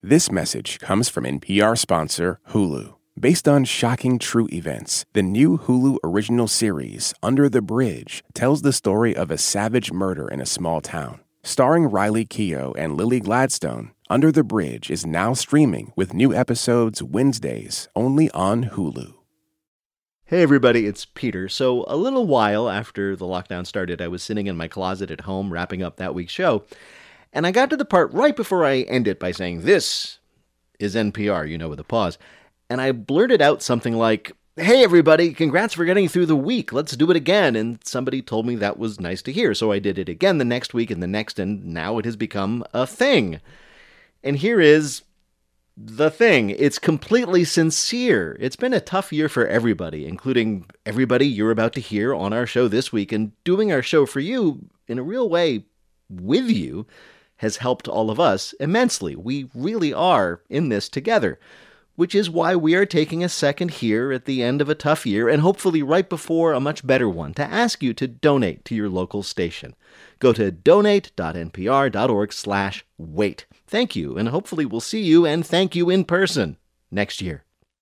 This message comes from NPR sponsor Hulu. Based on shocking true events, the new Hulu original series, Under the Bridge, tells the story of a savage murder in a small town. Starring Riley Keough and Lily Gladstone, Under the Bridge is now streaming with new episodes Wednesdays only on Hulu. Hey everybody, it's Peter. So a little while after the lockdown started, I was sitting in my closet at home wrapping up that week's show, and I got to the part right before I end it by saying, "This is NPR," with a pause, and I blurted out something like, "Hey everybody, congrats for getting through the week, let's do it again," and somebody told me that was nice to hear, so I did it again the next week and the next, and now it has become a thing. And here is the thing. It's completely sincere. It's been a tough year for everybody, including everybody you're about to hear on our show this week, and doing our show for you in a real way with you has helped all of us immensely. We really are in this together, which is why we are taking a second here at the end of a tough year and hopefully right before a much better one to ask you to donate to your local station. Go to donate.npr.org/wait. Thank you, and hopefully we'll see you and thank you in person next year.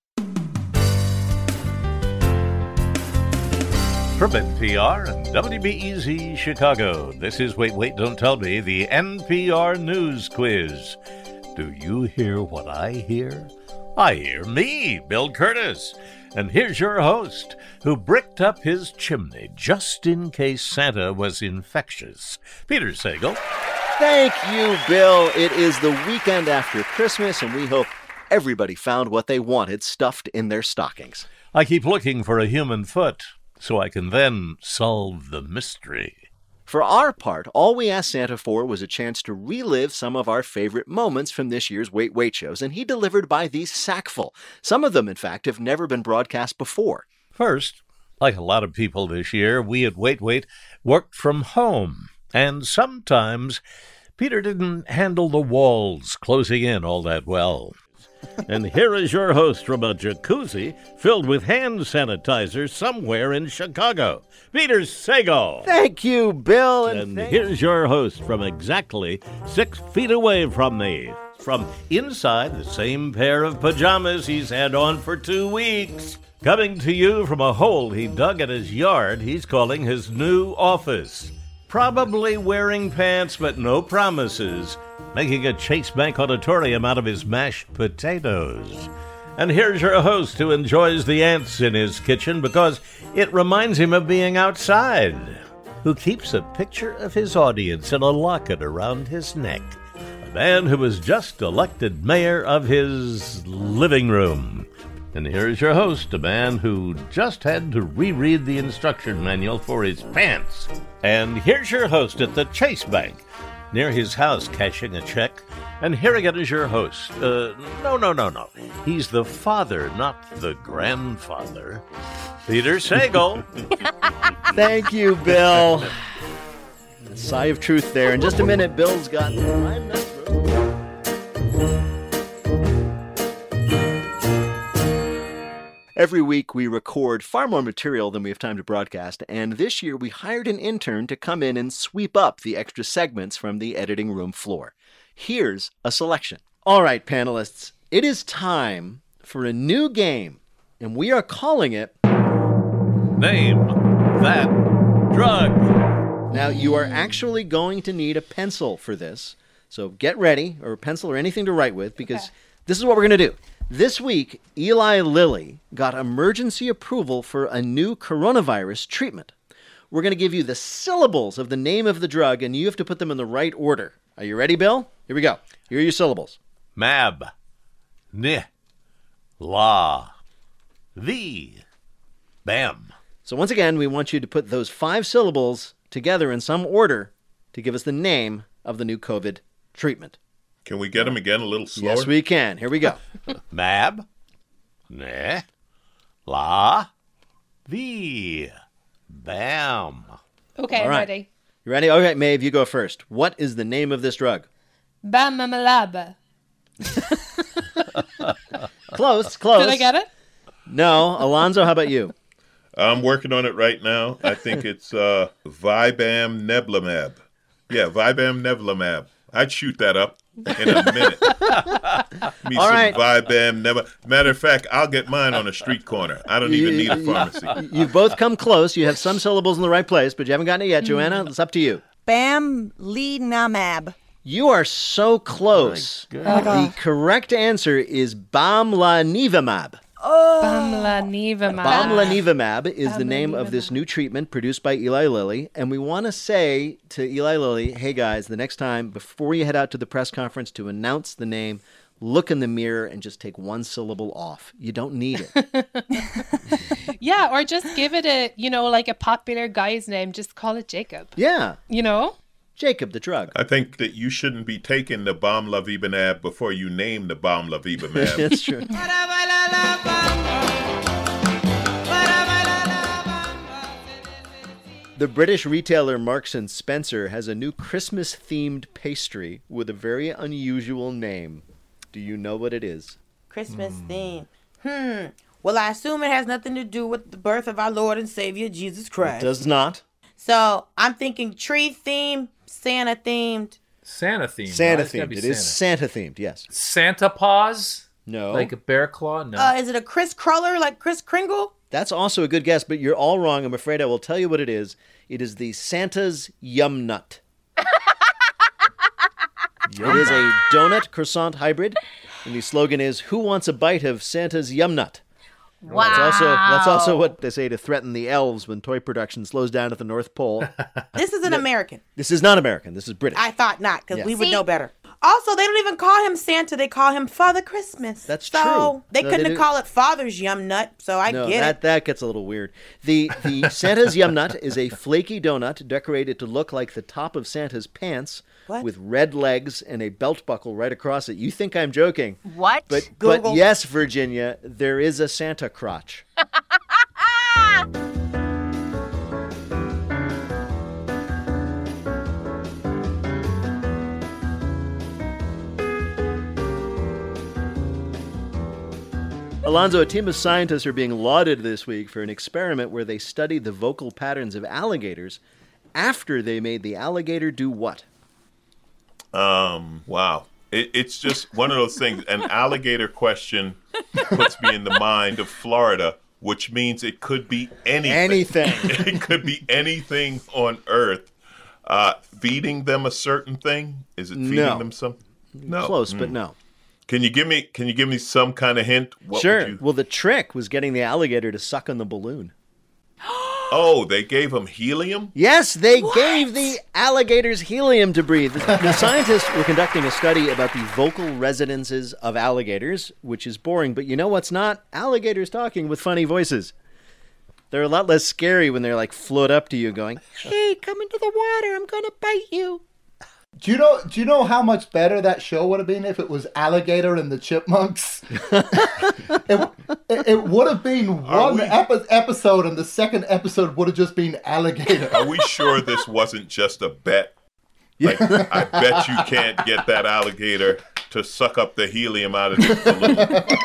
From NPR and WBEZ Chicago, this is Wait, Wait, Don't Tell Me, the NPR News Quiz. Do you hear what I hear? I hear me, Bill Curtis. And here's your host, who bricked up his chimney just in case Santa was infectious, Peter Sagal. Thank you, Bill. It is the weekend after Christmas, and we hope everybody found what they wanted stuffed in their stockings. I keep looking for a human foot so I can then solve the mystery. For our part, all we asked Santa for was a chance to relive some of our favorite moments from this year's Wait Wait shows, and he delivered by the sackful. Some of them, in fact, have never been broadcast before. First, like a lot of people this year, we at Wait Wait worked from home, and sometimes Peter didn't handle the walls closing in all that well. And here is your host from a jacuzzi filled with hand sanitizer somewhere in Chicago, Peter Sagal. Thank you, Bill. And here's your host from exactly 6 feet away from me, from inside the same pair of pajamas he's had on for 2 weeks. Coming to you from a hole he dug at his yard he's calling his new office. Probably wearing pants, but no promises. Making a Chase Bank auditorium out of his mashed potatoes. And here's your host who enjoys the ants in his kitchen because it reminds him of being outside. Who keeps a picture of his audience in a locket around his neck. A man who was just elected mayor of his living room. And here's your host, a man who just had to reread the instruction manual for his pants. And here's your host at the Chase Bank, near his house cashing a check. And here again is your host. No. He's the father, not the grandfather. Peter Sagal. Thank you, Bill. A sigh of truth there. In just a minute, Bill's got... Every week, we record far more material than we have time to broadcast, and this year we hired an intern to come in and sweep up the extra segments from the editing room floor. Here's a selection. All right, panelists, it is time for a new game, and we are calling it... Name That Drug. Now, you are actually going to need a pencil for this, so get ready, or a pencil or anything to write with, because this is what we're going to do. This week, Eli Lilly got emergency approval for a new coronavirus treatment. We're going to give you the syllables of the name of the drug, and you have to put them in the right order. Are you ready, Bill? Here we go. Here are your syllables. Mab. Ni. La. The. Bam. So once again, we want you to put those 5 syllables together in some order to give us the name of the new COVID treatment. Can we get them again a little slower? Yes, we can. Here we go. Mab. Ne. La. The. Bam. Okay, All I'm right. ready. You ready? Okay, Maeve, you go first. What is the name of this drug? Bamamalaba. Close. Did I get it? No. Alonzo, how about you? I'm working on it right now. I think it's Vibam Neblamab. Yeah, Vibam Neblamab. I'd shoot that up. in a minute. Me All some right. Vibam. Never. Matter of fact, I'll get mine on a street corner. I don't even need a pharmacy. You've both come close. You have some syllables in the right place, but you haven't gotten it yet, Joanna. It's up to you. Bamlanivimab. You are so close. The correct answer is Bamlanivimab. Bamlanivimab. Bamlanivimab is the name of this new treatment produced by Eli Lilly. And we want to say to Eli Lilly, hey guys, the next time, before you head out to the press conference to announce the name, look in the mirror and just take one syllable off. You don't need it. Yeah, or just give it a, like a popular guy's name. Just call it Jacob. Yeah. Jacob, the drug. I think that you shouldn't be taking the Bamlanivimab before you name the Bamlanivimab. That's true. The British retailer Marks & Spencer has a new Christmas-themed pastry with a very unusual name. Do you know what it is? Christmas theme. Well, I assume it has nothing to do with the birth of our Lord and Savior, Jesus It Christ. does not. So I'm thinking tree theme, Santa themed. Santa themed. Santa It's gotta themed. be It is Santa themed, yes. Santa paws? No. Like a bear claw? No. Is it a Chris Cruller like Chris Kringle? That's also a good guess, but you're all wrong. I'm afraid I will tell you what it is. It is the Santa's Yum Nut. It is a donut croissant hybrid, and the slogan is, "Who wants a bite of Santa's Yum Nut?" Wow. That's also what they say to threaten the elves when toy production slows down at the North Pole. This is an American. This is not American. This is British. I thought not, because Yeah. we would know better. Also, they don't even call him Santa. They call him Father Christmas. That's so true. They No, couldn't they have do- called it Father's Yum Nut, so I No, get it. that gets a little weird. The Santa's Yum Nut is a flaky donut decorated to look like the top of Santa's pants What? with red legs and a belt buckle right across it. You think I'm joking. What? But Google. yes, Virginia, there is a Santa crotch. Alonzo, a team of scientists are being lauded this week for an experiment where they studied the vocal patterns of alligators after they made the alligator do what? Wow. It's just one of those things. An alligator question puts me in the mind of Florida, which means it could be anything. It could be anything on Earth. Feeding them a certain thing? Is it feeding No. them something? No. Close, but no. Can you give me some kind of hint? What Sure. would you... Well, the trick was getting the alligator to suck on the balloon. Oh, they gave him helium? Yes, they gave the alligators helium to breathe. The scientists were conducting a study about the vocal resonances of alligators, which is boring, but you know what's not? Alligators talking with funny voices. They're a lot less scary when they're like float up to you going, "Hey, come into the water, I'm gonna bite you." Do you know how much better that show would have been if it was Alligator and the Chipmunks? it would have been one episode, and the second episode would have just been Alligator. Are we sure this wasn't just a bet? Like, I bet you can't get that alligator to suck up the helium out of this balloon.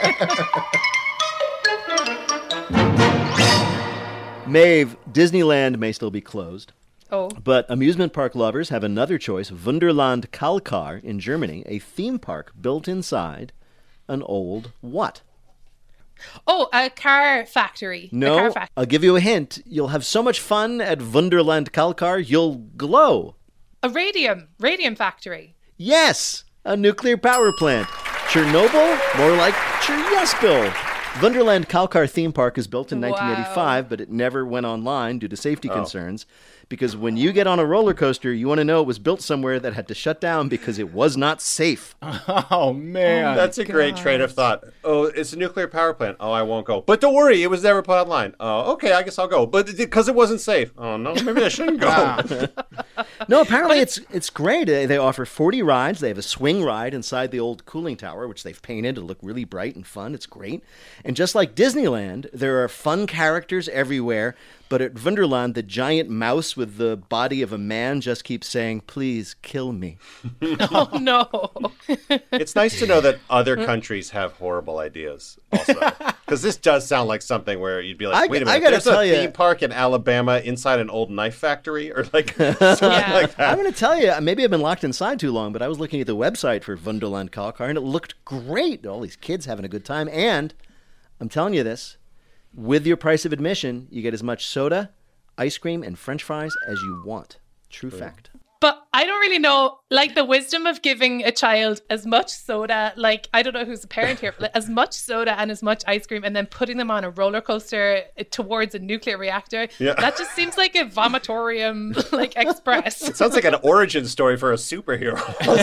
Maeve, Disneyland may still be closed. Oh. But amusement park lovers have another choice, Wunderland Kalkar in Germany, a theme park built inside an old what? Oh, a car factory. A No, car factory. I'll give you a hint. You'll have so much fun at Wunderland Kalkar, you'll glow. A radium factory. Yes, a nuclear power plant. Chernobyl? More like Chernobyl. Wunderland Kalkar theme park is built in 1985, but it never went online due to safety concerns. Because when you get on a roller coaster, you want to know it was built somewhere that had to shut down because it was not safe. Oh, man. That's a great train of thought. Oh, it's a nuclear power plant. Oh, I won't go. But don't worry, it was never put online. Oh, okay, I guess I'll go. But because it wasn't safe. Oh, no, maybe I shouldn't go. No, apparently it's great. They offer 40 rides. They have a swing ride inside the old cooling tower, which they've painted to look really bright and fun. It's great. And just like Disneyland, there are fun characters everywhere. But at Wonderland, the giant mouse with the body of a man just keeps saying, "Please kill me." Oh, no. It's nice to know that other countries have horrible ideas also. Because this does sound like something where you'd be like, wait a minute, there's a theme park in Alabama inside an old knife factory? Or like something like that. I'm going to tell you, maybe I've been locked inside too long, but I was looking at the website for Wonderland Kalkar, and it looked great. All these kids having a good time. And I'm telling you this, with your price of admission, you get as much soda, ice cream, and French fries as you want. True fact. But I don't really know, like, the wisdom of giving a child as much soda, like, I don't know who's a parent here, but as much soda and as much ice cream and then putting them on a roller coaster towards a nuclear reactor. Yeah. That just seems like a vomitorium, like, express. It sounds like an origin story for a superhero.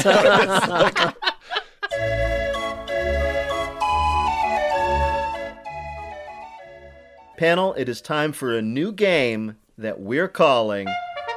Panel, it is time for a new game that we're calling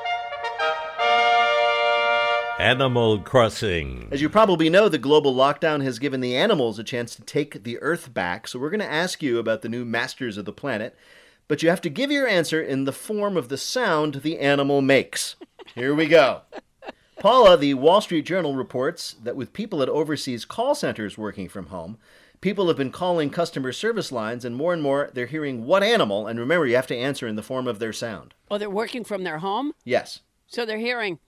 Animal Crossing. As you probably know, the global lockdown has given the animals a chance to take the Earth back, so we're going to ask you about the new masters of the planet, but you have to give your answer in the form of the sound the animal makes. Here we go. Paula, the Wall Street Journal reports that with people at overseas call centers working from home, people have been calling customer service lines, and more they're hearing what animal, and remember, you have to answer in the form of their sound. Oh, they're working from their home? Yes. So they're hearing...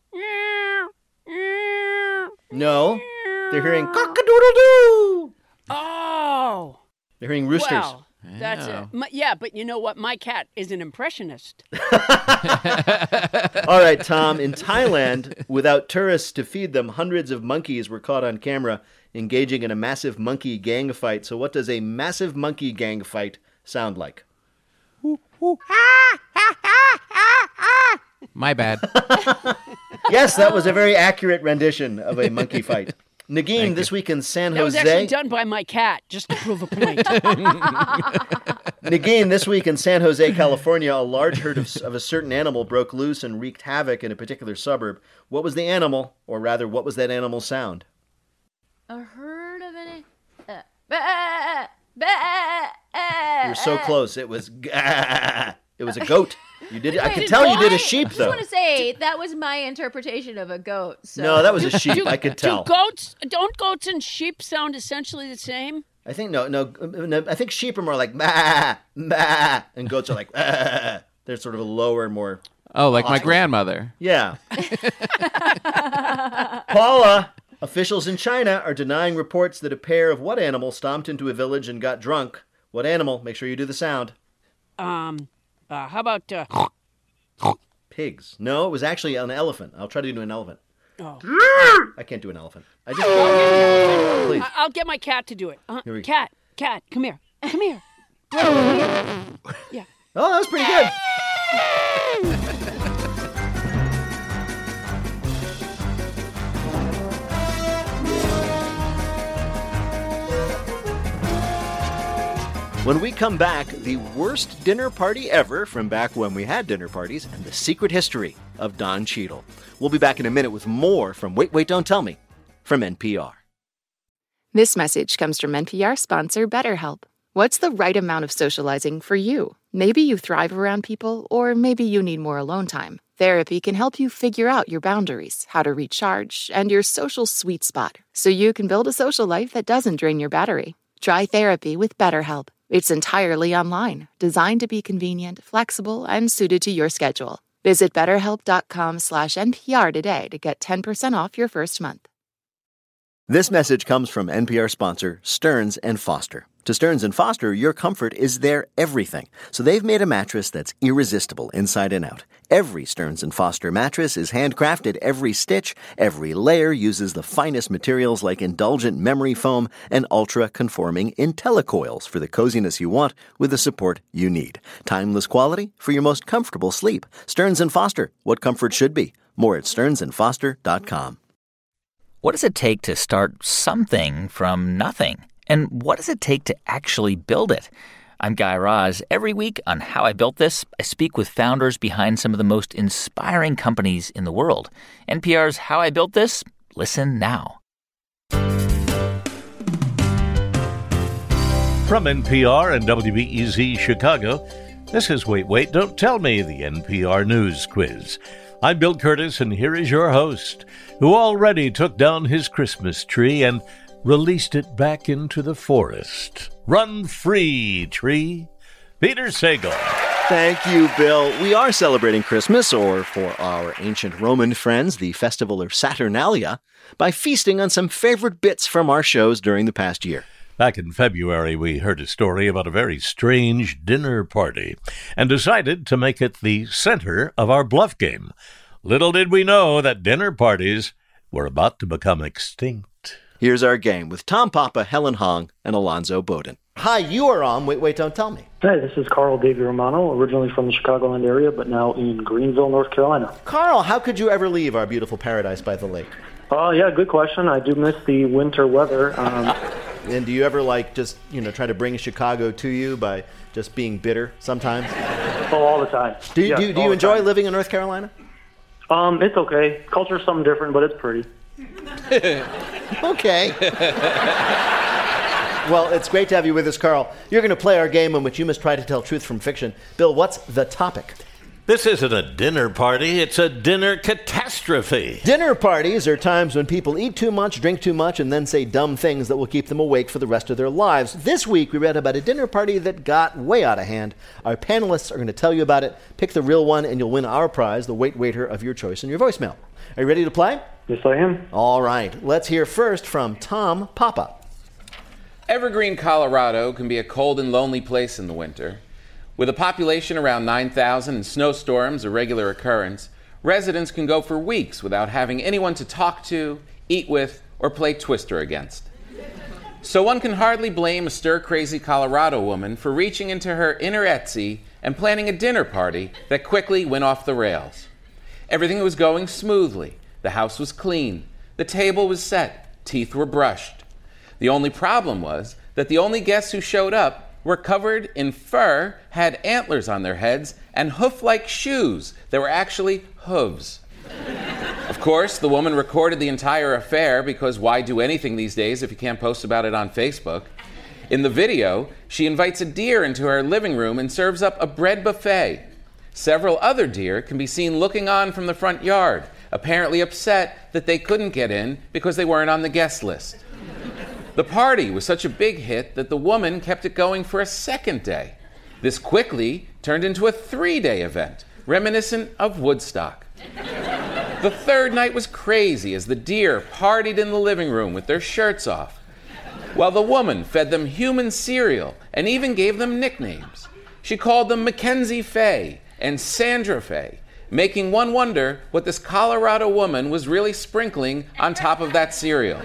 No, they're hearing cock-a-doodle-doo. Oh. They're hearing roosters. Well, that's it. Yeah, but you know what? My cat is an impressionist. All right, Tom. In Thailand, without tourists to feed them, hundreds of monkeys were caught on camera engaging in a massive monkey gang fight. So what does a massive monkey gang fight sound like? My bad. Yes, that was a very accurate rendition of a monkey fight. Nagin, this week in San Jose... That was actually done by my cat, just to prove a point. Nagin, this week in San Jose, California, a large herd of a certain animal broke loose and wreaked havoc in a particular suburb. What was the animal, or rather, what was that animal's sound? A herd of an... You're so close. It was... It was a goat. You did. I could tell you did a sheep, though. I just want to say that was my interpretation of a goat. So. No, that was a sheep. I could tell. Don't goats and sheep sound essentially the same? I think no. I think sheep are more like bah, bah, and goats are like they're sort of a lower, more. Oh, like my grandmother. Yeah. Paula, officials in China are denying reports that a pair of what animal stomped into a village and got drunk. What animal? Make sure you do the sound. How about... Pigs. No, it was actually an elephant. I'll try to do an elephant. Oh. I can't do an elephant. Please. I'll get my cat to do it. Here we go. Cat, come here. Come here. Yeah. Oh, that was pretty good. When we come back, the worst dinner party ever from back when we had dinner parties and the secret history of Don Cheadle. We'll be back in a minute with more from Wait, Don't Tell Me from NPR. This message comes from NPR sponsor BetterHelp. What's the right amount of socializing for you? Maybe you thrive around people, or maybe you need more alone time. Therapy can help you figure out your boundaries, how to recharge, and your social sweet spot, so you can build a social life that doesn't drain your battery. Try therapy with BetterHelp. It's entirely online, designed to be convenient, flexible, and suited to your schedule. Visit BetterHelp.com/NPR today to get 10% off your first month. This message comes from NPR sponsor Stearns & Foster. To Stearns & Foster, your comfort is their everything. So they've made a mattress that's irresistible inside and out. Every Stearns & Foster mattress is handcrafted. Every stitch, every layer uses the finest materials like indulgent memory foam and ultra-conforming IntelliCoils for the coziness you want with the support you need. Timeless quality for your most comfortable sleep. Stearns & Foster, what comfort should be. More at stearnsandfoster.com. What does it take to start something from nothing? And what does it take to actually build it? I'm Guy Raz. Every week on How I Built This, I speak with founders behind some of the most inspiring companies in the world. NPR's How I Built This? Listen now. From NPR and WBEZ Chicago, this is Wait, Wait, Don't Tell Me, the NPR News Quiz. I'm Bill Curtis, and here is your host, who already took down his Christmas tree and released it back into the forest. Run free, tree. Peter Sagal. Thank you, Bill. We are celebrating Christmas, or for our ancient Roman friends, the festival of Saturnalia, by feasting on some favorite bits from our shows during the past year. Back in February, we heard a story about a very strange dinner party and decided to make it the center of our bluff game. Little did we know that dinner parties were about to become extinct. Here's our game with Tom Papa, Helen Hong, and Alonzo Bowden. Hi, you are on Wait, Wait, Don't Tell Me. Hey, this is Carl Davy Romano, originally from the Chicagoland area, but now in Greenville, North Carolina. Carl, how could you ever leave our beautiful paradise by the lake? Yeah, good question. I do miss the winter weather. And do you ever, try to bring Chicago to you by just being bitter sometimes? Oh, all the time. Do you enjoy living in North Carolina? It's okay. Culture's something different, but it's pretty. Okay. Well, it's great to have you with us, Carl. You're going to play our game in which you must try to tell truth from fiction. Bill, what's the topic? This isn't a dinner party, it's a dinner catastrophe. Dinner parties are times when people eat too much, drink too much, and then say dumb things that will keep them awake for the rest of their lives. This week, we read about a dinner party that got way out of hand. Our panelists are going to tell you about it. Pick the real one, and you'll win our prize, the Wait Waiter of your choice, in your voicemail. Are you ready to play? Yes, I am. All right. Let's hear first from Tom Papa. Evergreen, Colorado can be a cold and lonely place in the winter. With a population around 9,000 and snowstorms a regular occurrence, residents can go for weeks without having anyone to talk to, eat with, or play Twister against. So one can hardly blame a stir-crazy Colorado woman for reaching into her inner Etsy and planning a dinner party that quickly went off the rails. Everything was going smoothly. The house was clean. The table was set. Teeth were brushed. The only problem was that the only guests who showed up were covered in fur, had antlers on their heads, and hoof-like shoes that were actually hooves. Of course, the woman recorded the entire affair because why do anything these days if you can't post about it on Facebook? In the video, she invites a deer into her living room and serves up a bread buffet. Several other deer can be seen looking on from the front yard, apparently upset that they couldn't get in because they weren't on the guest list. The party was such a big hit that the woman kept it going for a second day. This quickly turned into a 3-day event, reminiscent of Woodstock. The third night was crazy as the deer partied in the living room with their shirts off, while the woman fed them human cereal and even gave them nicknames. She called them Mackenzie Faye and Sandra Faye, making one wonder what this Colorado woman was really sprinkling on top of that cereal.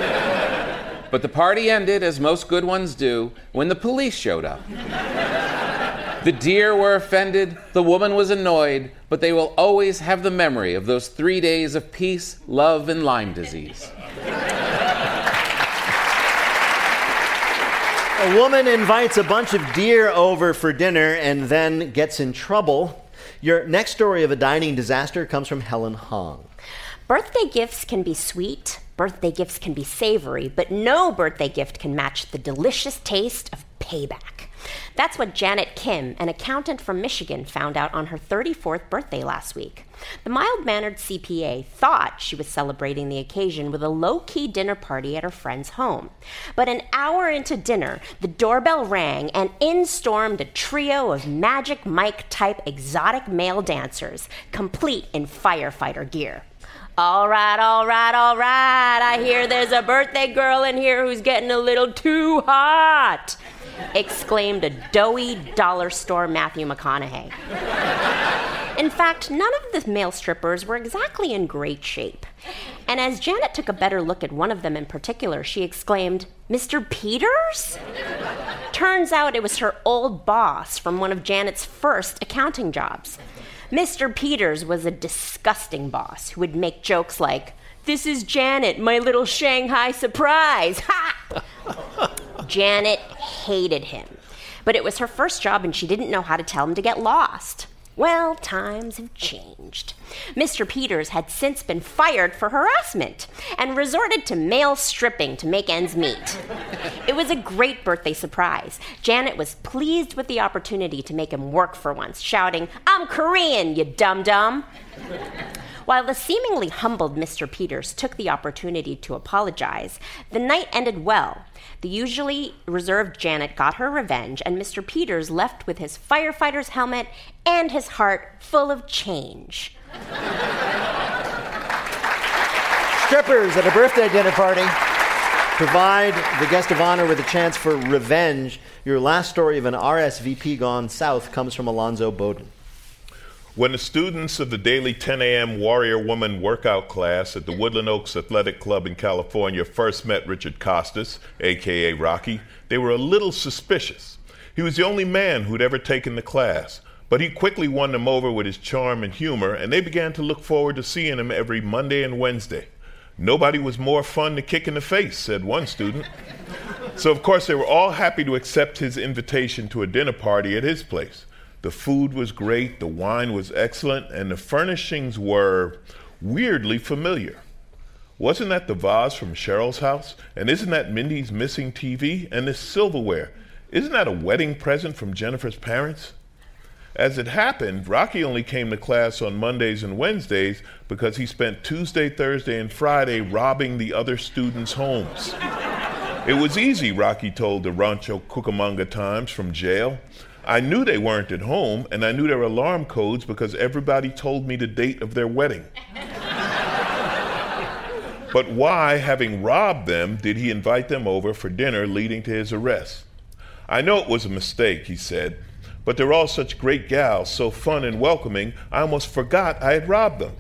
But the party ended, as most good ones do, when the police showed up. The deer were offended, the woman was annoyed, but they will always have the memory of those 3 days of peace, love, and Lyme disease. A woman invites a bunch of deer over for dinner and then gets in trouble. Your next story of a dining disaster comes from Helen Hong. Birthday gifts can be sweet, birthday gifts can be savory, but no birthday gift can match the delicious taste of payback. That's what Janet Kim, an accountant from Michigan, found out on her 34th birthday last week. The mild-mannered CPA thought she was celebrating the occasion with a low-key dinner party at her friend's home. But an hour into dinner, the doorbell rang and in stormed a trio of Magic Mike-type exotic male dancers, complete in firefighter gear. All right, I hear there's a birthday girl in here who's getting a little too hot, exclaimed a doughy dollar store Matthew McConaughey. In fact, none of the male strippers were exactly in great shape. And as Janet took a better look at one of them in particular, she exclaimed, "Mr. Peters?" Turns out it was her old boss from one of Janet's first accounting jobs. Mr. Peters was a disgusting boss who would make jokes like, "This is Janet, my little Shanghai surprise, ha!" Janet hated him, but it was her first job and she didn't know how to tell him to get lost. Well, times have changed. Mr. Peters had since been fired for harassment and resorted to male stripping to make ends meet. It was a great birthday surprise. Janet was pleased with the opportunity to make him work for once, shouting, "I'm Korean, you dum-dum." While the seemingly humbled Mr. Peters took the opportunity to apologize, the night ended well. The usually reserved Janet got her revenge, and Mr. Peters left with his firefighter's helmet and his heart full of change. Strippers at a birthday dinner party provide the guest of honor with a chance for revenge. Your last story of an RSVP gone south comes from Alonzo Bowden. When the students of the daily 10 a.m. Warrior Woman workout class at the Woodland Oaks Athletic Club in California first met Richard Costas, a.k.a. Rocky, they were a little suspicious. He was the only man who'd ever taken the class, but he quickly won them over with his charm and humor, and they began to look forward to seeing him every Monday and Wednesday. "Nobody was more fun to kick in the face," said one student. So, of course, they were all happy to accept his invitation to a dinner party at his place. The food was great, the wine was excellent, and the furnishings were weirdly familiar. Wasn't that the vase from Cheryl's house? And isn't that Mindy's missing TV? And this silverware, isn't that a wedding present from Jennifer's parents? As it happened, Rocky only came to class on Mondays and Wednesdays because he spent Tuesday, Thursday, and Friday robbing the other students' homes. It was easy, Rocky told the Rancho Cucamonga Times from jail. "I knew they weren't at home, and I knew their alarm codes because everybody told me the date of their wedding." But why, having robbed them, did he invite them over for dinner, leading to his arrest? "I know it was a mistake," he said, "but they're all such great gals, so fun and welcoming, I almost forgot I had robbed them."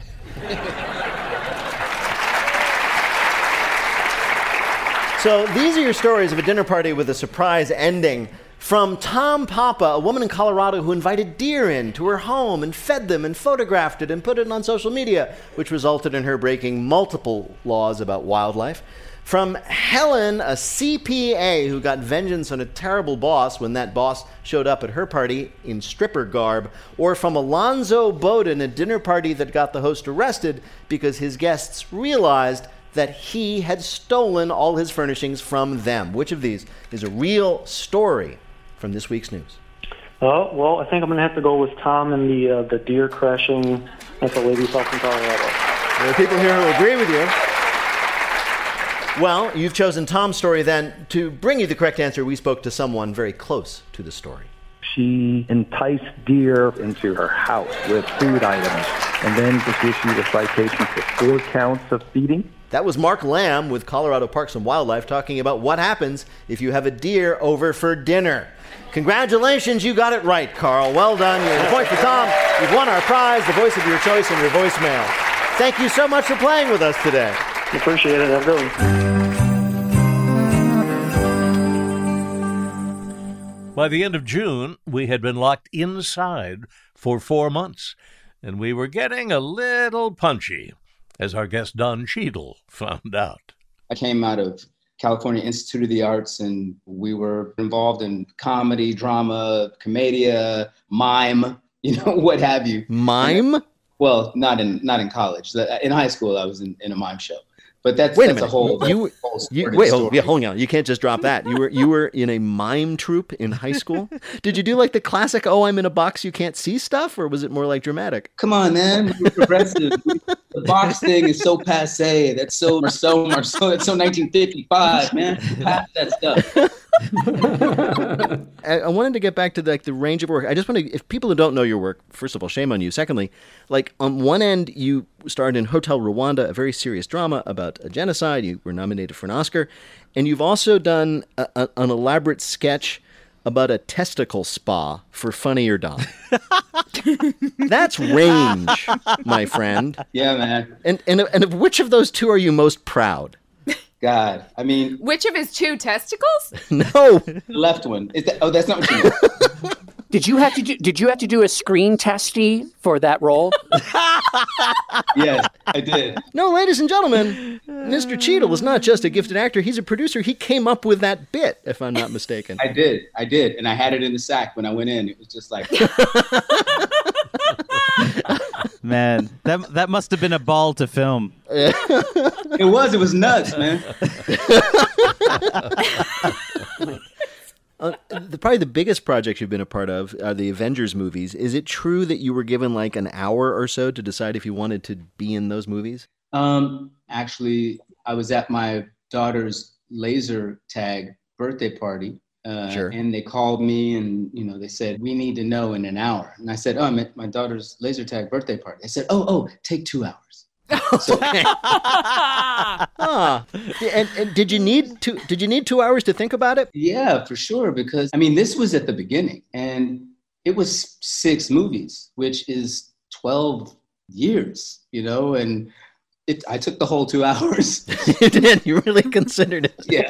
So these are your stories of a dinner party with a surprise ending. From Tom Papa, a woman in Colorado who invited deer in to her home and fed them and photographed it and put it on social media, which resulted in her breaking multiple laws about wildlife. From Helen, a CPA who got vengeance on a terrible boss when that boss showed up at her party in stripper garb. Or from Alonzo Bowden, a dinner party that got the host arrested because his guests realized that he had stolen all his furnishings from them. Which of these is a real story from this week's news? Well, I think I'm going to have to go with Tom and the deer crashing at the Ladies House in Colorado. There are people here who agree with you. Well, you've chosen Tom's story then. To bring you the correct answer, we spoke to someone very close to the story. She enticed deer into her house with food items and then was issued a citation for 4 counts of feeding. That was Mark Lamb with Colorado Parks and Wildlife talking about what happens if you have a deer over for dinner. Congratulations, you got it right, Carl. Well done. You're a point for Tom. You've won our prize, the voice of your choice in your voicemail. Thank you so much for playing with us today. Appreciate it, really. By the end of June, we had been locked inside for 4 months, and we were getting a little punchy, as our guest Don Cheadle found out. I came out of California Institute of the Arts, and we were involved in comedy, drama, commedia, mime, what have you. Mime? Well, not in college. In high school, I was in a mime show. But that's a whole hold on. You can't just drop that. You were in a mime troupe in high school? Did you do like the classic, I'm in a box you can't see stuff? Or was it more like dramatic? Come on, man. We're progressive. The box thing is so passé. That's so 1955, man. Pass that stuff. I wanted to get back to the range of work. I just want to, if people who don't know your work, first of all, shame on you. Secondly, on one end, you starred in Hotel Rwanda, a very serious drama about a genocide. You were nominated for an Oscar. And you've also done an elaborate sketch about a testicle spa for Funny or Dumb. That's range, my friend. Yeah, man. And of which of those two are you most proud? God, I mean... Which of his 2 testicles? No. The left one. That's not what you mean. Did you have to do a screen testy for that role? Yes, I did. No, ladies and gentlemen, Mr. Cheadle is not just a gifted actor. He's a producer. He came up with that bit, if I'm not mistaken. I did. And I had it in the sack when I went in. It was just like... Man, that must have been a ball to film. It was nuts, man. Probably the biggest project you've been a part of are the Avengers movies. Is it true that you were given like an hour or so to decide if you wanted to be in those movies? Actually, I was at my daughter's laser tag birthday party. Sure. And they called me and, they said, we need to know in an hour. And I said, I'm at my daughter's laser tag birthday party. They said, take 2 hours. And did you need 2 hours to think about it? Yeah, for sure. Because, this was at the beginning and it was 6 movies, which is 12 years, and I took the whole 2 hours. You did? You really considered it? Yeah.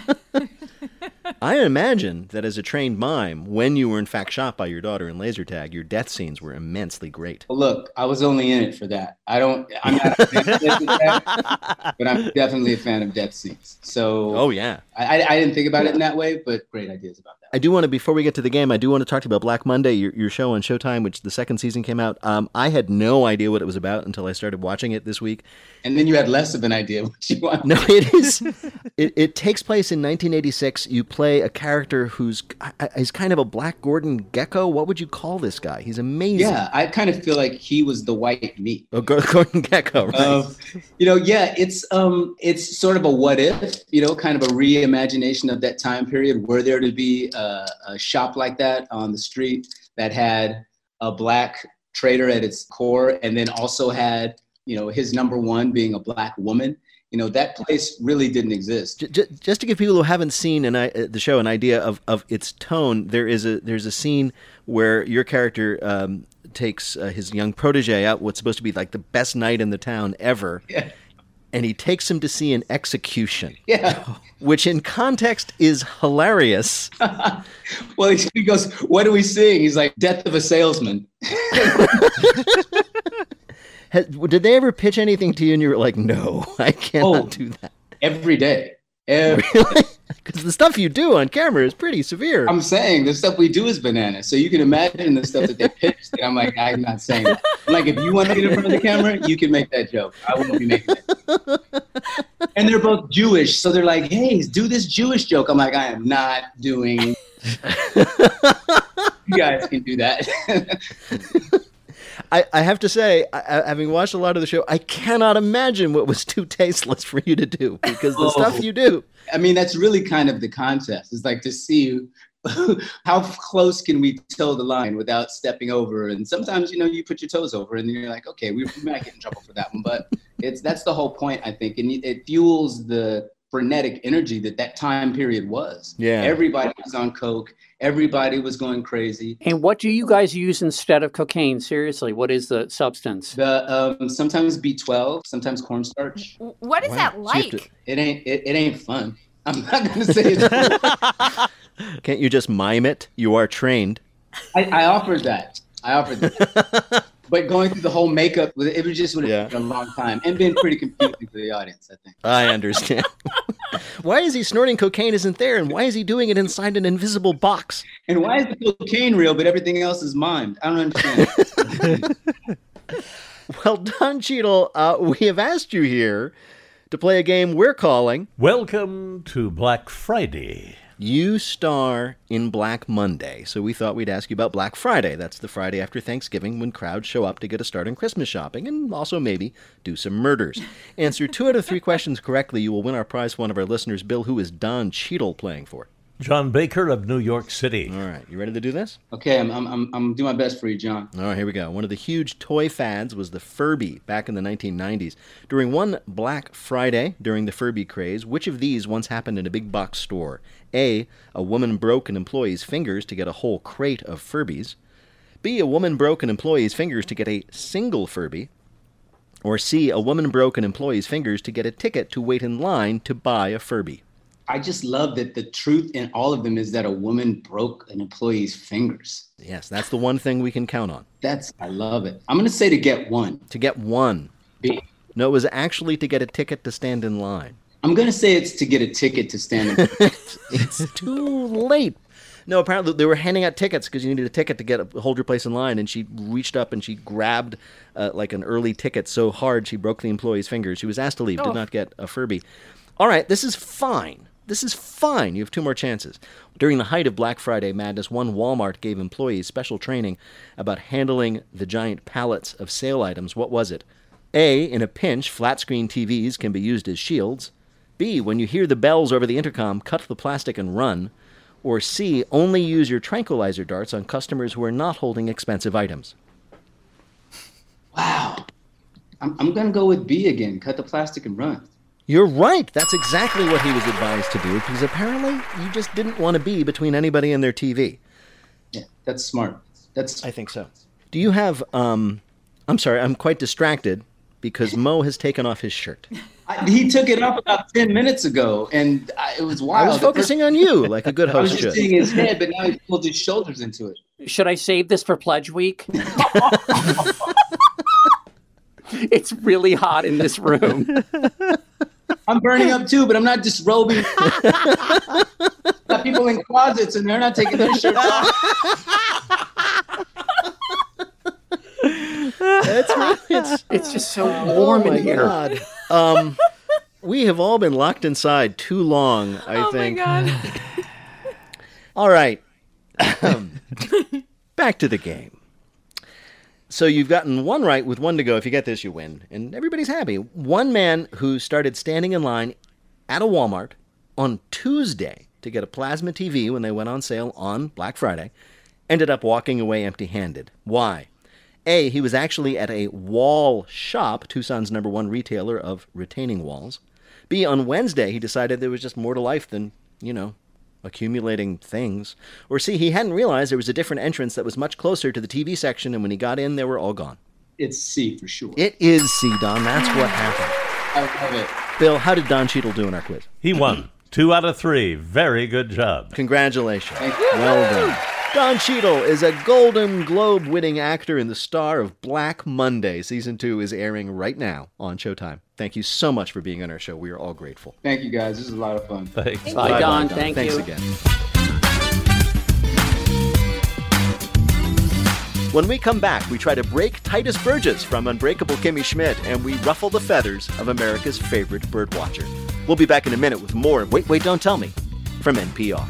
I imagine that as a trained mime, when you were in fact shot by your daughter in laser tag, your death scenes were immensely great. Well, look, I was only in it for that. I'm not a fan of that, but I'm definitely a fan of death scenes. So, oh yeah, I didn't think about it in that way, but great ideas about that. I do want to, before we get to the game, I do want to talk to you about Black Monday, your show on Showtime, which the 2nd season came out. I had no idea what it was about until I started watching it this week. And then you had less of an idea what you wanted. No, it is. It takes place in 1986. You play a character who's kind of a Black Gordon Gekko. What would you call this guy? He's amazing. Yeah, I kind of feel like he was the white meat. Oh, Gordon Gekko, right? Yeah, it's sort of a what if, kind of a reimagination of that time period. Were there to be a shop like that on the street that had a Black trader at its core, and then also had his number one being a Black woman, that place really didn't exist. Just to give people who haven't seen the show an idea of its tone, there's a scene where your character takes his young protege out what's supposed to be like the best night in the town ever. Yeah. And he takes him to see an execution. Yeah. Which in context is hilarious. Well, he goes, what are we seeing? He's like, Death of a Salesman. Did they ever pitch anything to you and you were like, no, I cannot do that? Every day. Really? Because the stuff you do on camera is pretty severe. I'm saying the stuff we do is bananas. So you can imagine the stuff that they pitched. And I'm like, I'm not saying that. I'm like, if you want to get in front of the camera, you can make that joke. I won't be making it. And they're both Jewish. So they're like, hey, do this Jewish joke. I'm like, I am not doing. You guys can do that. I have to say, having watched a lot of the show, I cannot imagine what was too tasteless for you to do, because the stuff you do. That's really kind of the contest. It's like to see how close can we toe the line without stepping over. And sometimes, you put your toes over and then you're like, okay, we might get in trouble for that one. But that's the whole point, I think. And it fuels the frenetic energy that time period was. Yeah. Everybody was on coke. Everybody was going crazy. And what do you guys use instead of cocaine? Seriously, what is the substance? Sometimes B12, sometimes cornstarch. What is that like? It ain't fun. I'm not going to say it's Can't you just mime it? You are trained. I offered that. But going through the whole makeup, it would just would have taken a long time and been pretty confusing for the audience, I think. I understand. Why is he snorting cocaine isn't there? And why is he doing it inside an invisible box? And why is the cocaine real, but everything else is mimed? I don't understand. Well, Don Cheadle, we have asked you here to play a game we're calling Welcome to Black Friday. You star in Black Monday, so we thought we'd ask you about Black Friday. That's the Friday after Thanksgiving when crowds show up to get a start on Christmas shopping and also maybe do some murders. Answer 2 out of 3 questions correctly, you will win our prize for one of our listeners. Bill, who is Don Cheadle playing for? John Baker of New York City. All right, you ready to do this? Okay, I'm doing my best for you, John. All right, here we go. One of the huge toy fads was the Furby back in the 1990s. During one Black Friday, during the Furby craze, which of these once happened in a big box store? A woman broke an employee's fingers to get a whole crate of Furbies. B, a woman broke an employee's fingers to get a single Furby. Or C, a woman broke an employee's fingers to get a ticket to wait in line to buy a Furby. I just love that the truth in all of them is that a woman broke an employee's fingers. Yes, that's the one thing we can count on. I love it. I'm going to say to get one. To get one. B. No, it was actually to get a ticket to stand in line. I'm going to say it's to get a ticket to stand in. It's too late. No, apparently they were handing out tickets because you needed a ticket to hold your place in line, and she reached up and she grabbed like an early ticket so hard she broke the employee's fingers. She was asked to leave, did not get a Furby. All right, this is fine. This is fine. You have 2 more chances. During the height of Black Friday madness, one Walmart gave employees special training about handling the giant pallets of sale items. What was it? A, in a pinch, flat-screen TVs can be used as shields. B, when you hear the bells over the intercom, cut the plastic and run. Or C, only use your tranquilizer darts on customers who are not holding expensive items. Wow. I'm going to go with B again. Cut the plastic and run. You're right. That's exactly what he was advised to do, because apparently you just didn't want to be between anybody and their TV. Yeah, that's smart. I think so. Do you have, I'm sorry, I'm quite distracted because Mo has taken off his shirt. He took it off about 10 minutes ago, and it was wild. I was focusing on you like a good host should. I was just seeing his head, but now he pulled his shoulders into it. Should I save this for Pledge Week? It's really hot in this room. I'm burning up too, but I'm not disrobing. Got people in closets, and they're not taking their shirts off. It's just so warm in here. God. We have all been locked inside too long, I think. Oh my God. All right. Back to the game. So you've gotten 1 right with 1 to go. If you get this, you win. And everybody's happy. One man who started standing in line at a Walmart on Tuesday to get a plasma TV when they went on sale on Black Friday ended up walking away empty-handed. Why? A, he was actually at a wall shop, Tucson's #1 retailer of retaining walls. B, on Wednesday, he decided there was just more to life than, accumulating things. Or C, he hadn't realized there was a different entrance that was much closer to the TV section, and when he got in, they were all gone. It's C for sure. It is C, Don. That's what happened. I love it. Bill, how did Don Cheadle do in our quiz? He won. 2 out of 3. Very good job. Congratulations. Well done. Don Cheadle is a Golden Globe-winning actor and the star of Black Monday. Season 2 is airing right now on Showtime. Thank you so much for being on our show. We are all grateful. Thank you, guys. This is a lot of fun. Thanks. Bye, Don. Thank Thanks you. again. When we come back, we try to break Titus Burgess from Unbreakable Kimmy Schmidt, and we ruffle the feathers of America's favorite birdwatcher. We'll be back in a minute with more Wait, Don't Tell Me from NPR.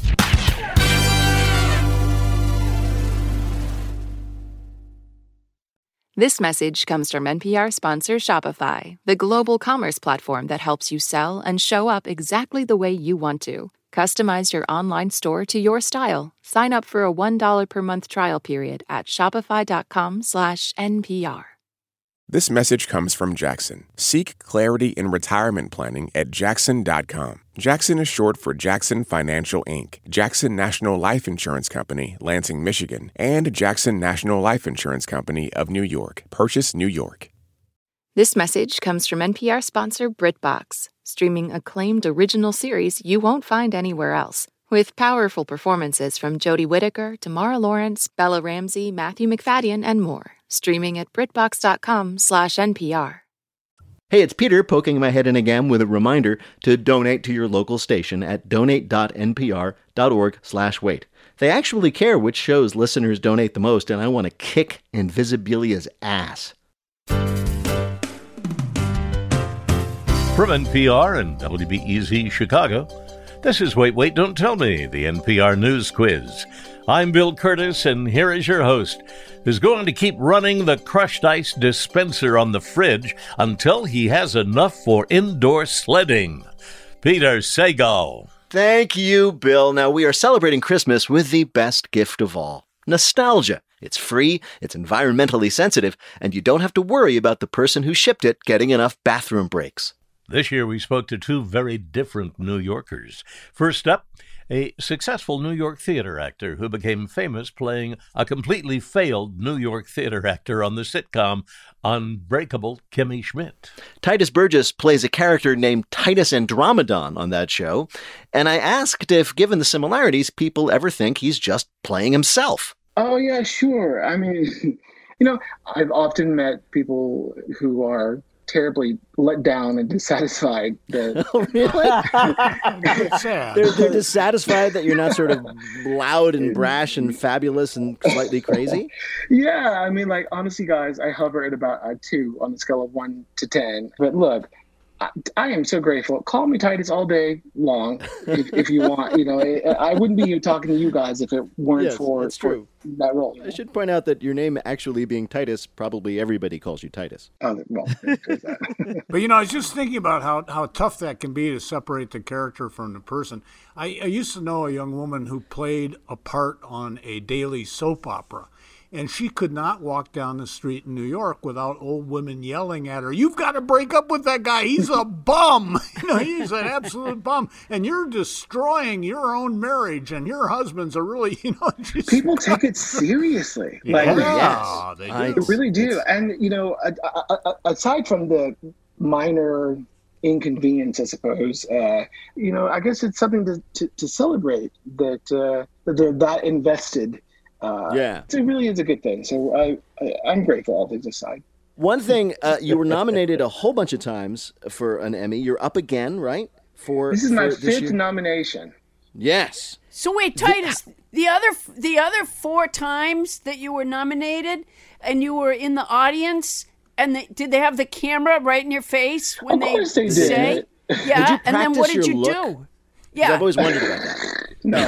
This message comes from NPR sponsor Shopify, the global commerce platform that helps you sell and show up exactly the way you want to. Customize your online store to your style. Sign up for a $1 per month trial period at shopify.com/NPR. This message comes from Jackson. Seek clarity in retirement planning at Jackson.com. Jackson is short for Jackson Financial Inc., Jackson National Life Insurance Company, Lansing, Michigan, and Jackson National Life Insurance Company of New York, Purchase, New York. This message comes from NPR sponsor BritBox, streaming acclaimed original series you won't find anywhere else. With powerful performances from Jodie Whittaker, Tamara Lawrence, Bella Ramsey, Matthew McFadden, and more. Streaming at BritBox.com/NPR. Hey, it's Peter poking my head in again with a reminder to donate to your local station at donate.npr.org/wait. They actually care which shows listeners donate the most, and I want to kick Invisibilia's ass. From NPR and WBEZ Chicago, this is Wait, Don't Tell Me, the NPR News Quiz. I'm Bill Curtis, and here is your host, who's going to keep running the crushed ice dispenser on the fridge until he has enough for indoor sledding. Peter Sagal. Thank you, Bill. Now, we are celebrating Christmas with the best gift of all, nostalgia. It's free, it's environmentally sensitive, and you don't have to worry about the person who shipped it getting enough bathroom breaks. This year we spoke to 2 very different New Yorkers. First up, a successful New York theater actor who became famous playing a completely failed New York theater actor on the sitcom Unbreakable Kimmy Schmidt. Titus Burgess plays a character named Titus Andromedon on that show, and I asked if, given the similarities, people ever think he's just playing himself. Oh, yeah, sure. I mean, I've often met people who are terribly let down and dissatisfied. That Oh, really? Sad. They're dissatisfied that you're not sort of loud and brash and fabulous and slightly crazy? Yeah, I mean, like, honestly, guys, I hover at about a 2 on the scale of 1 to 10. But look, I am so grateful. Call me Titus all day long if you want. You know, I wouldn't be talking to you guys if it weren't for that role. I should point out that your name actually being Titus, probably everybody calls you Titus. Oh, well, there's that. But, I was just thinking about how tough that can be to separate the character from the person. I used to know a young woman who played a part on a daily soap opera. And she could not walk down the street in New York without old women yelling at her, "You've got to break up with that guy. He's a bum. He's an absolute bum. And you're destroying your own marriage. And your husband's a really, People take it seriously. Yeah, they really do. And, aside from the minor inconvenience, I suppose, I guess it's something to celebrate that they're that invested. It really is a good thing. So I'm grateful, all things aside. One thing, you were nominated a whole bunch of times for an Emmy. You're up again, right? This is my 5th nomination. Yes. So wait, Titus, the other 4 times that you were nominated and you were in the audience, and did they have the camera right in your face when of course they say? Did. Yeah, and then what did you do? Yeah, I've always wondered about that. No,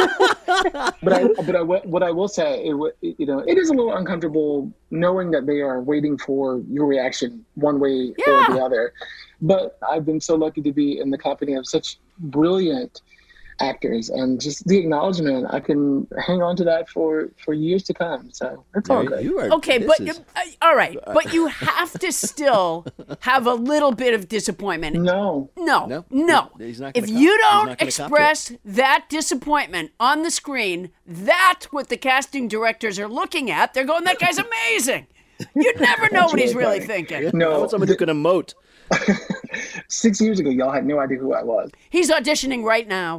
what I will say, it is a little uncomfortable knowing that they are waiting for your reaction one way or the other. But I've been so lucky to be in the company of such brilliant actors, and just the acknowledgement, I can hang on to that for years to come. So it's all good. All right, but you have to still have a little bit of disappointment. No. He's not if you don't express that disappointment on the screen, that's what the casting directors are looking at. They're going, "That guy's amazing." You'd never know what he's really thinking. No, I want someone who can emote. 6 years ago, y'all had no idea who I was. He's auditioning right now.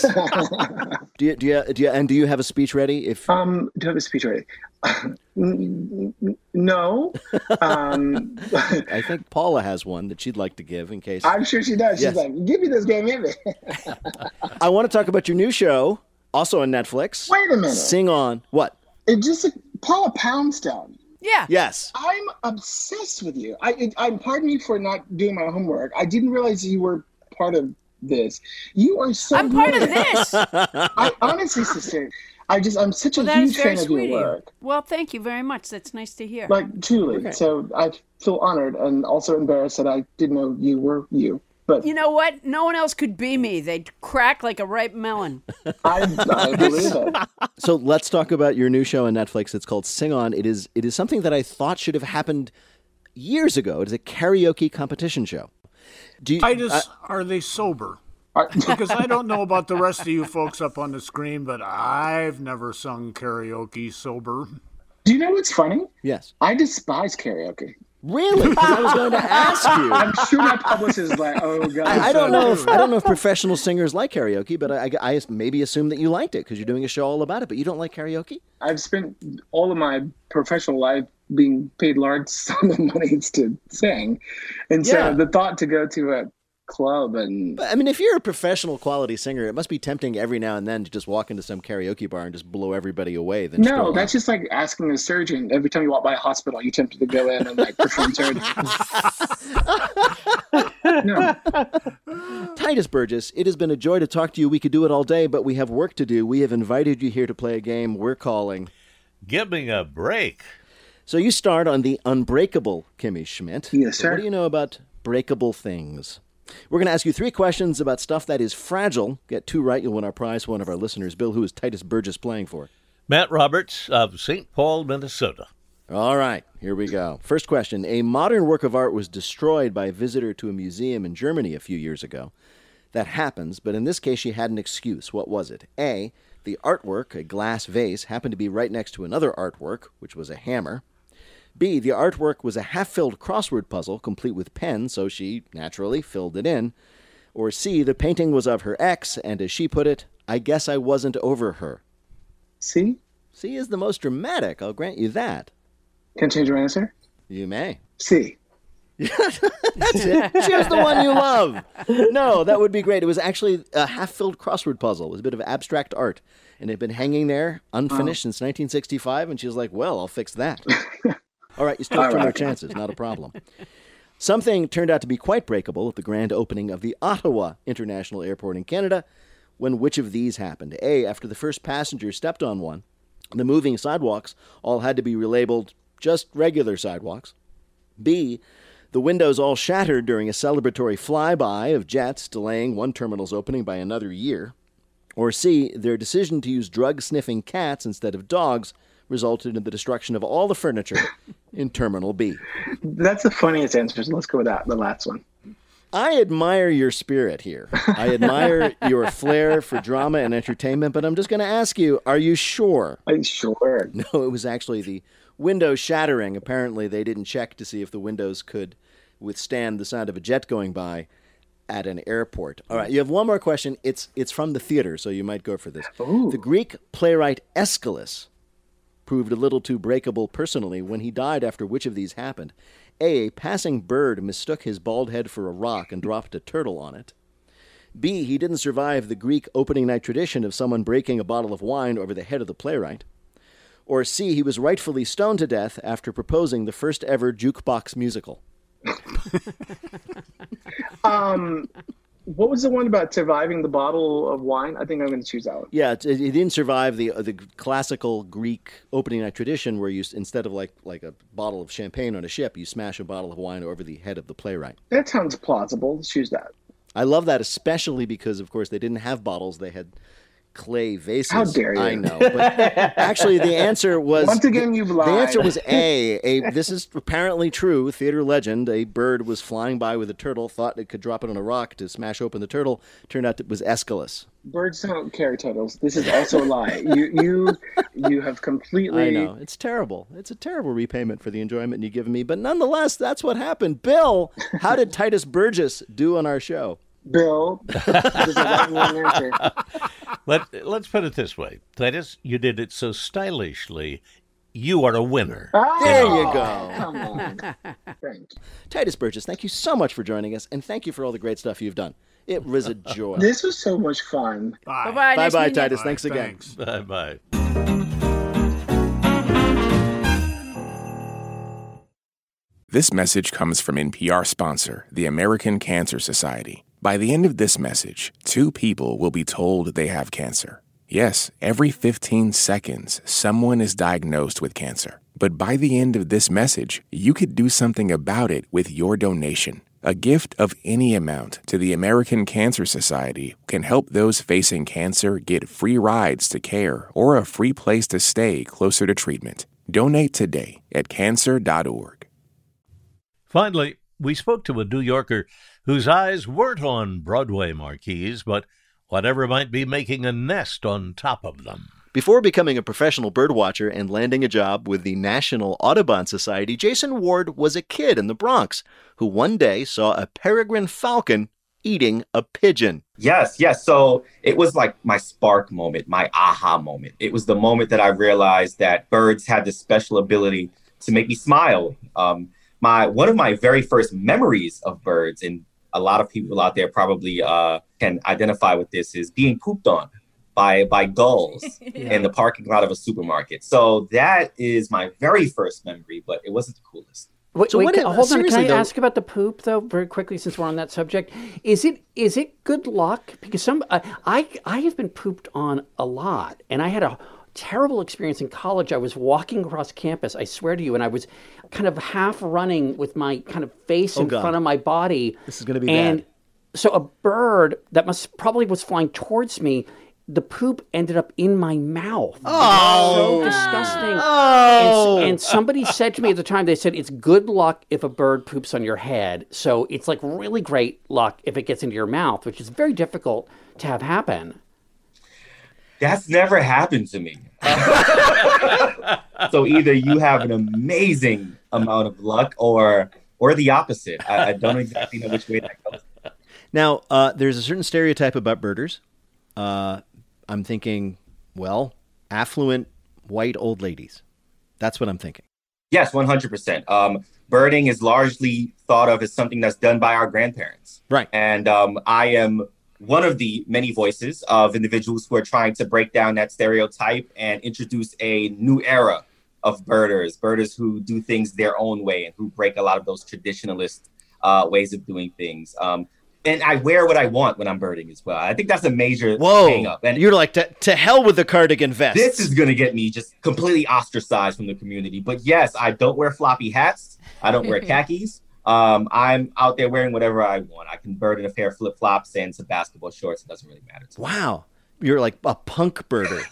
Do you have a speech ready? Do you have a speech ready? No. I think Paula has one that she'd like to give in case. I'm sure she does. Yes. She's like, "Give me this game, give me." I want to talk about your new show, also on Netflix. Wait a minute. Sing On. What? It's just Paula Poundstone. Yeah. Yes. I'm obsessed with you. Pardon me for not doing my homework. I didn't realize you were part of this. You are so I'm part of this. I honestly, sister, I'm such a huge fan of your work. Well, thank you very much. That's nice to hear. Like, truly. Okay. So I feel honored and also embarrassed that I didn't know you were you. But you know what? No one else could be me. They'd crack like a ripe melon. I believe it. So let's talk about your new show on Netflix. It's called Sing On. It is something that I thought should have happened years ago. It is a karaoke competition show. Titus, are they sober? Because I don't know about the rest of you folks up on the screen, but I've never sung karaoke sober. Do you know what's funny? Yes. I despise karaoke. Really? Because I was going to ask you. I'm sure my publicist is like, "Oh God." I don't know if professional singers like karaoke, but I maybe assume that you liked it because you're doing a show all about it. But you don't like karaoke? I've spent all of my professional life being paid large sum of money to sing, and so the thought to go to a club and but, I mean, if you're a professional quality singer, it must be tempting every now and then to just walk into some karaoke bar and just blow everybody away. Then no, that's just like asking a surgeon every time you walk by a hospital, you tempted to go in and like perform surgery. No. Titus Burgess, it has been a joy to talk to you. We could do it all day, but we have work to do. We have invited you here to play a game we're calling Give Me a Break. So you start on the Unbreakable Kimmy Schmidt. Yes, sir. What do you know about breakable things? We're going to ask you 3 questions about stuff that is fragile. Get 2 right, you'll win our prize for one of our listeners. Bill, who is Titus Burgess playing for? Matt Roberts of St. Paul, Minnesota. All right, here we go. First question. A modern work of art was destroyed by a visitor to a museum in Germany a few years ago. That happens, but in this case she had an excuse. What was it? A, the artwork, a glass vase, happened to be right next to another artwork, which was a hammer. B, the artwork was a half-filled crossword puzzle, complete with pens, so she naturally filled it in. Or C, the painting was of her ex, and as she put it, I guess I wasn't over her. C? C is the most dramatic, I'll grant you that. Can I change your answer? You may. C. That's it. Choose the one you love. No, that would be great. It was actually a half-filled crossword puzzle. It was a bit of abstract art. And it had been hanging there, unfinished, since 1965. And she was like, well, I'll fix that. All right, you still have 2 more chances. Not a problem. Something turned out to be quite breakable at the grand opening of the Ottawa International Airport in Canada. When which of these happened? A, after the first passenger stepped on one, the moving sidewalks all had to be relabeled just regular sidewalks. B, the windows all shattered during a celebratory flyby of jets delaying one terminal's opening by another year. Or C, their decision to use drug-sniffing cats instead of dogs resulted in the destruction of all the furniture in Terminal B. That's the funniest answer. So let's go with that, the last one. I admire your spirit here. I admire your flair for drama and entertainment, but I'm just going to ask you, are you sure? I'm sure. No, it was actually the window shattering. Apparently, they didn't check to see if the windows could withstand the sound of a jet going by at an airport. All right, you have one more question. It's from the theater, so you might go for this. Ooh. The Greek playwright Aeschylus proved a little too breakable personally when he died after which of these happened? A passing bird mistook his bald head for a rock and dropped a turtle on it. B, he didn't survive the Greek opening night tradition of someone breaking a bottle of wine over the head of the playwright. Or C, he was rightfully stoned to death after proposing the first ever jukebox musical. What was the one about surviving the bottle of wine? I think I'm going to choose that one. Yeah, he didn't survive the classical Greek opening night tradition where you, instead of like a bottle of champagne on a ship, you smash a bottle of wine over the head of the playwright. That sounds plausible. Let's choose that. I love that, especially because, of course, they didn't have bottles. They had clay vases. How dare you? I know. But actually, the answer was... Once again, you've lied. The answer was A. This is apparently true. Theater legend. A bird was flying by with a turtle, thought it could drop it on a rock to smash open the turtle. Turned out it was Aeschylus. Birds don't carry turtles. This is also a lie. You have completely... I know. It's terrible. It's a terrible repayment for the enjoyment you've given me. But nonetheless, that's what happened. Bill, how did Titus Burgess do on our show? Bill, there's a wrong answer. Let's put it this way. Titus, you did it so stylishly. You are a winner. There you go. Come on. Thank you. Titus Burgess, thank you so much for joining us, and thank you for all the great stuff you've done. It was a joy. This was so much fun. Bye-bye. Bye-bye, Titus. Thanks again. Bye-bye. This message comes from NPR sponsor, the American Cancer Society. By the end of this message, 2 people will be told they have cancer. Yes, every 15 seconds, someone is diagnosed with cancer. But by the end of this message, you could do something about it with your donation. A gift of any amount to the American Cancer Society can help those facing cancer get free rides to care or a free place to stay closer to treatment. Donate today at cancer.org. Finally, we spoke to a New Yorker whose eyes weren't on Broadway marquees, but whatever might be making a nest on top of them. Before becoming a professional birdwatcher and landing a job with the National Audubon Society, Jason Ward was a kid in the Bronx who one day saw a peregrine falcon eating a pigeon. Yes. So it was like my spark moment, my aha moment. It was the moment that I realized that birds had this special ability to make me smile. One of my very first memories of birds, and a lot of people out there probably can identify with this, is being pooped on by gulls in the parking lot of a supermarket. So that is my very first memory, but it wasn't the coolest. Hold on. Can I ask about the poop though, very quickly, since we're on that subject? Is it good luck? Because I have been pooped on a lot, and I had a terrible experience in college. I was walking across campus, I swear to you, and I was kind of half running with my kind of face in front of my body. This is going to be bad. So a bird that probably was flying towards me, the poop ended up in my mouth. Oh, so disgusting. Oh. And somebody said to me at the time, they said, it's good luck if a bird poops on your head. So it's like really great luck if it gets into your mouth, which is very difficult to have happen. That's never happened to me. So either you have an amazing amount of luck or the opposite. I don't exactly know which way that goes. Now, there's a certain stereotype about birders. I'm thinking, well, affluent white old ladies. That's what I'm thinking. Yes, 100%. Birding is largely thought of as something that's done by our grandparents. Right. And I am one of the many voices of individuals who are trying to break down that stereotype and introduce a new era of birders who do things their own way and who break a lot of those traditionalist ways of doing things. And I wear what I want when I'm birding as well. I think that's a major hang up. And you're like, to hell with the cardigan vest. This is going to get me just completely ostracized from the community. But yes, I don't wear floppy hats. I don't wear khakis. I'm out there wearing whatever I want. I can bird in a pair of flip-flops and some basketball shorts. It doesn't really matter to me. Wow. You're like a punk birder.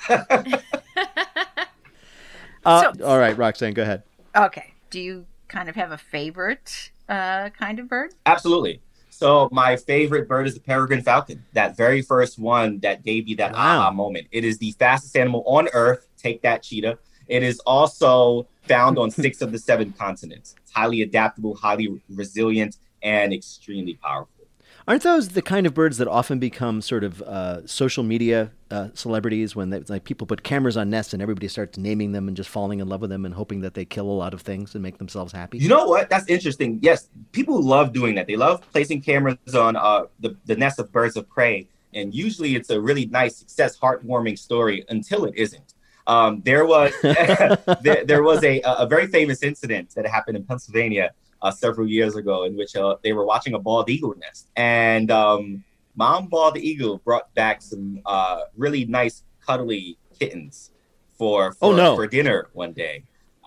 All right, Roxanne, go ahead. Okay. Do you kind of have a favorite kind of bird? Absolutely. So my favorite bird is the peregrine falcon, that very first one that gave you that aha moment. It is the fastest animal on Earth. Take that, cheetah. It is also found on 6 of the 7 continents. It's highly adaptable, highly resilient, and extremely powerful. Aren't those the kind of birds that often become sort of social media celebrities when people put cameras on nests and everybody starts naming them and just falling in love with them and hoping that they kill a lot of things and make themselves happy? You know what? That's interesting. Yes, people love doing that. They love placing cameras on the nest of birds of prey. And usually it's a really nice, success, heartwarming story until it isn't. There was there was a very famous incident that happened in Pennsylvania several years ago in which they were watching a bald eagle nest. And mom bald eagle brought back some really nice, cuddly kittens for dinner one day.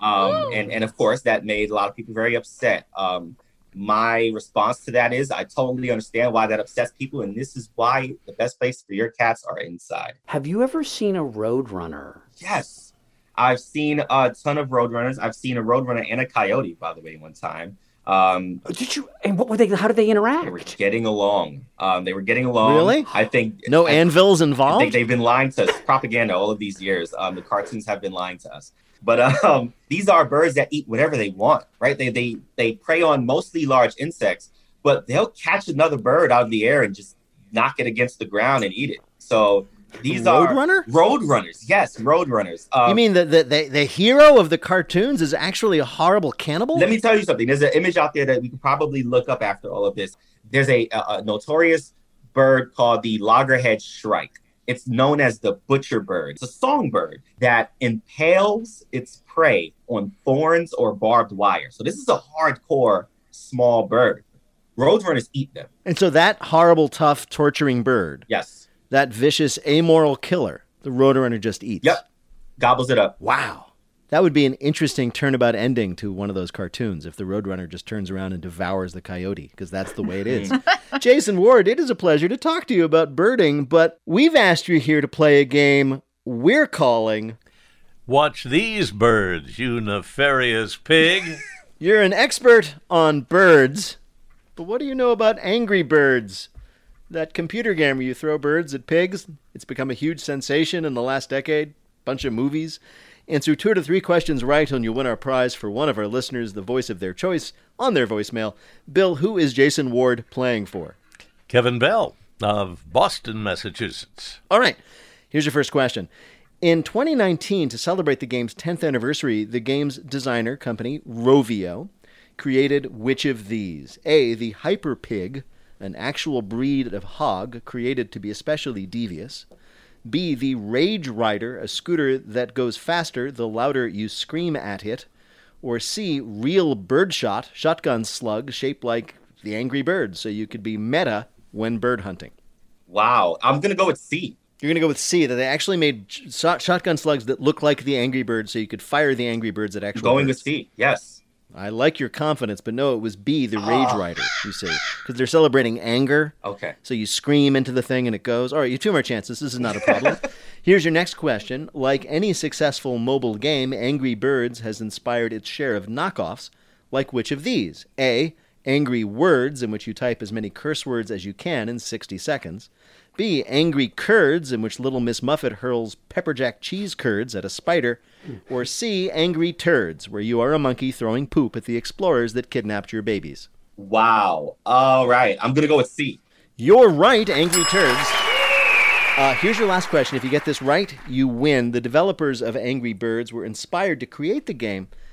And of course, that made a lot of people very upset. My response to that is I totally understand why that upsets people. And this is why the best place for your cats are inside. Have you ever seen a roadrunner? Yes. I've seen a ton of roadrunners. I've seen a roadrunner and a coyote, by the way, one time. Did you? And what were they? How did they interact? They were getting along. Really? I think no anvils involved. I think they've been lying to us. Propaganda all of these years. The cartoons have been lying to us. But these are birds that eat whatever they want, right? They prey on mostly large insects, but they'll catch another bird out of the air and just knock it against the ground and eat it. So these are roadrunners. Yes, roadrunners. You mean the hero of the cartoons is actually a horrible cannibal? Let me tell you something. There's an image out there that we could probably look up after all of this. There's a notorious bird called the loggerhead shrike. It's known as the butcher bird. It's a songbird that impales its prey on thorns or barbed wire. So this is a hardcore small bird. Roadrunners eat them. And so that horrible, tough, torturing bird. Yes. That vicious, amoral killer, the roadrunner just eats. Yep. Gobbles it up. Wow. That would be an interesting turnabout ending to one of those cartoons if the roadrunner just turns around and devours the coyote, because that's the way it is. Jason Ward, it is a pleasure to talk to you about birding, but we've asked you here to play a game we're calling Watch These Birds, You Nefarious Pig. You're an expert on birds, but what do you know about Angry Birds? That computer game where you throw birds at pigs. It's become a huge sensation in the last decade. Bunch of movies. Answer 2 to 3 questions right and you'll win our prize for one of our listeners, the voice of their choice, on their voicemail. Bill, who is Jason Ward playing for? Kevin Bell of Boston, Massachusetts. All right. Here's your first question. In 2019, to celebrate the game's 10th anniversary, the game's designer company, Rovio, created which of these? A, the Hyper Pig, an actual breed of hog created to be especially devious. B, the Rage Rider, a scooter that goes faster the louder you scream at it. Or C, Real Birdshot, shotgun slug shaped like the Angry Bird, so you could be meta when bird hunting. Wow, I'm going to go with C. You're going to go with C, that they actually made shotgun slugs that look like the Angry Bird, so you could fire the Angry Birds at actual Going birds. with C, yes. I like your confidence, but no, it was B, the Rage Rider, you see. Because they're celebrating anger. Okay. So you scream into the thing and it goes. All right, you have 2 more chances. This is not a problem. Here's your next question. Like any successful mobile game, Angry Birds has inspired its share of knockoffs. Like which of these? A, Angry Words, in which you type as many curse words as you can in 60 seconds. B, Angry Curds, in which Little Miss Muffet hurls pepperjack cheese curds at a spider. Or C, Angry Turds, where you are a monkey throwing poop at the explorers that kidnapped your babies. Wow. All right. I'm going to go with C. You're right, Angry Turds. Here's your last question. If you get this right, you win. The developers of Angry Birds were inspired to create the game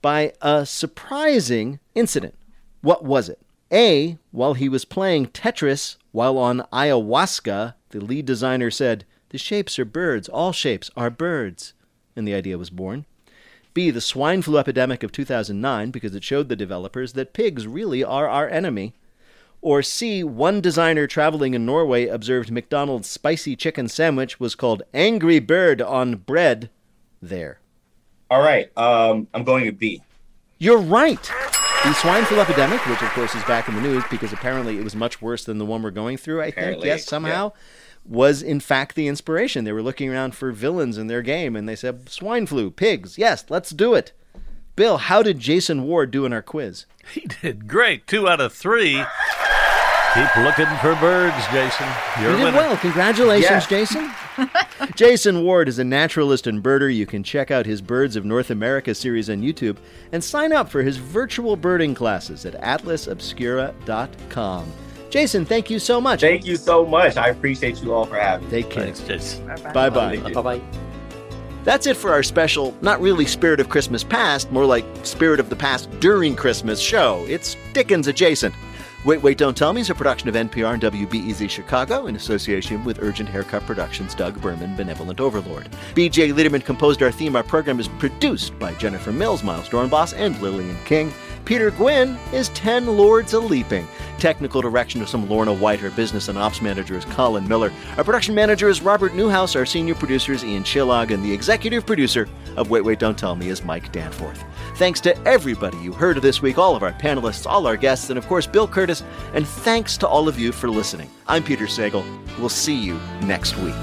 by a surprising incident. What was it? A, while he was playing Tetris while on ayahuasca, the lead designer said, "The shapes are birds. All shapes are birds." And the idea was born. B, the swine flu epidemic of 2009, because it showed the developers that pigs really are our enemy. Or C, one designer traveling in Norway observed McDonald's spicy chicken sandwich was called Angry Bird on bread there. All right, I'm going to B. You're right. The swine flu epidemic, which of course is back in the news because apparently it was much worse than the one we're going through, I think, yes, somehow, was in fact the inspiration. They were looking around for villains in their game, and they said, swine flu, pigs, yes, let's do it. Bill, how did Jason Ward do in our quiz? He did great. 2 out of 3. Keep looking for birds, Jason. You're You did winner. well. Congratulations, Jason. Jason Ward is a naturalist and birder. You can check out his Birds of North America series on YouTube and sign up for his virtual birding classes at atlasobscura.com. Jason, thank you so much. Thank you so much. I appreciate you all for having me. Take care. Thanks, Jason. Bye-bye. Bye-bye. That's it for our special, not really Spirit of Christmas Past, more like Spirit of the Past during Christmas show. It's Dickens adjacent. Wait, Wait, Don't Tell Me is a production of NPR and WBEZ Chicago in association with Urgent Haircut Productions' Doug Berman, Benevolent Overlord. B.J. Liederman composed our theme. Our program is produced by Jennifer Mills, Miles Dornbos, and Lillian King. Peter Gwynn is 10 Lords a-Leaping. Technical direction of some Lorna White. Our business and ops manager is Colin Miller. Our production manager is Robert Newhouse. Our senior producer is Ian Chillog. And the executive producer of Wait, Wait, Don't Tell Me is Mike Danforth. Thanks to everybody you heard this week, all of our panelists, all our guests, and of course Bill Curtis. And thanks to all of you for listening. I'm Peter Sagal. We'll see you next week.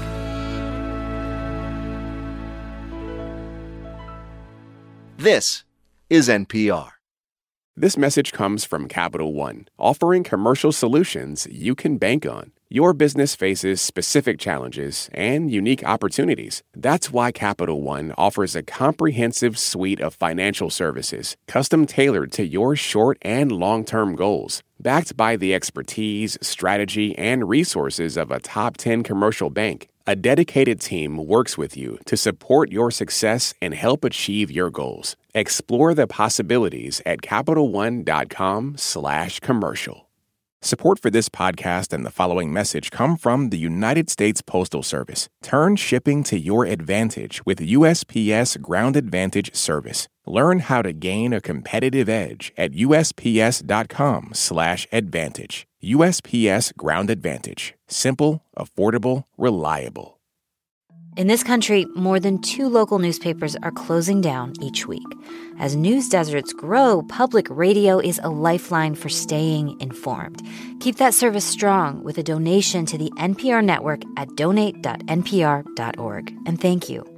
This is NPR. This message comes from Capital One, offering commercial solutions you can bank on. Your business faces specific challenges and unique opportunities. That's why Capital One offers a comprehensive suite of financial services, custom tailored to your short and long-term goals. Backed by the expertise, strategy, and resources of a top 10 commercial bank, a dedicated team works with you to support your success and help achieve your goals. Explore the possibilities at CapitalOne.com/commercial. Support for this podcast and the following message come from the United States Postal Service. Turn shipping to your advantage with USPS Ground Advantage service. Learn how to gain a competitive edge at USPS.com/advantage. USPS Ground Advantage. Simple, affordable, reliable. In this country, more than 2 local newspapers are closing down each week. As news deserts grow, public radio is a lifeline for staying informed. Keep that service strong with a donation to the NPR network at donate.npr.org. And thank you.